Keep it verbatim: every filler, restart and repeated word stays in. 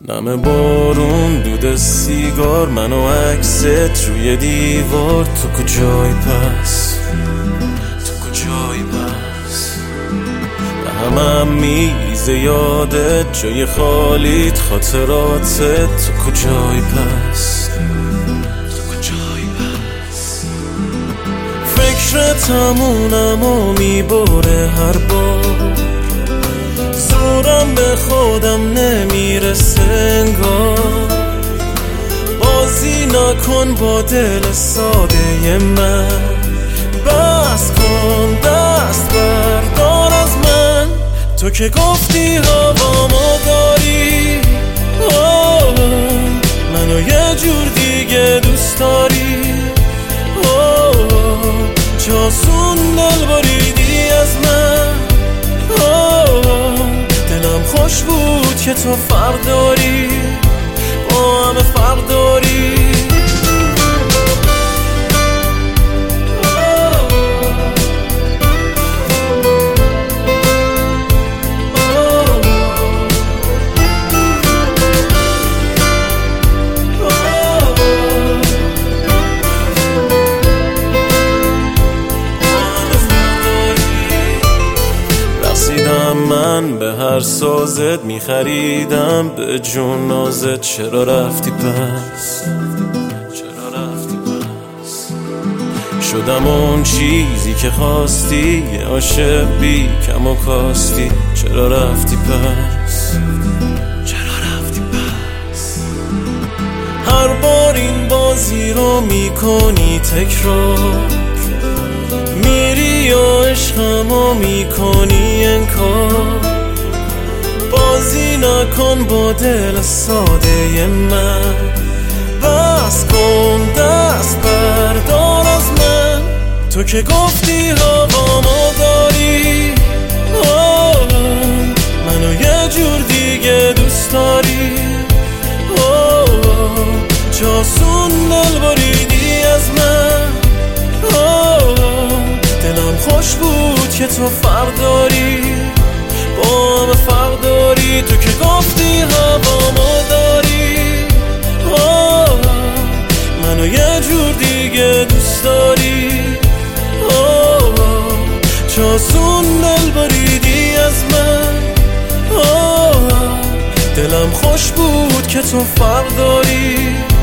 نم بارون، دود سیگار، من و عکست روی دیوار. تو کجایی پس؟ تو کجایی پس؟ به همم میریزه یادت، جای خالیت، خاطراتت. تو کجایی پس؟ تو کجایی پس؟ فکرتمونم و میبره هر بار، زورم به خودم نمیرسه انگار. بازی نکن با دل ساده من، بس کن دست بردار از من. تو که گفتی هوامو داری، منو یه جور دیگه دوست داری. جاسون دل بریدی از من، دلم خوش بود که تو فرق داری، با همه فرق داری. من به هر سازت میخریدم به جون نازت. چرا رفتی پس؟ چرا رفتی پس؟ شدم اون چیزی که خواستی، یه عاشق بی کم و کاستی. چرا رفتی پس؟ چرا رفتی پس؟ هر بار این بازی رو میکنی تکرار، میری و عشقمو میکنی انکار. بازی نکن با دل ساده من، بس کن دست بردار از من. تو که گفتی هوامو داری، منو یه جور دیگه دوست داری. جاسون دل بریدی از من، دلم خوش بود که تو فرق داری، با همه فرق داری. تو که گفتی هوامو داری، منو یه جور دیگه دوست داری. جاسون دل بریدی از من، دلم خوش بود که تو فرق داری.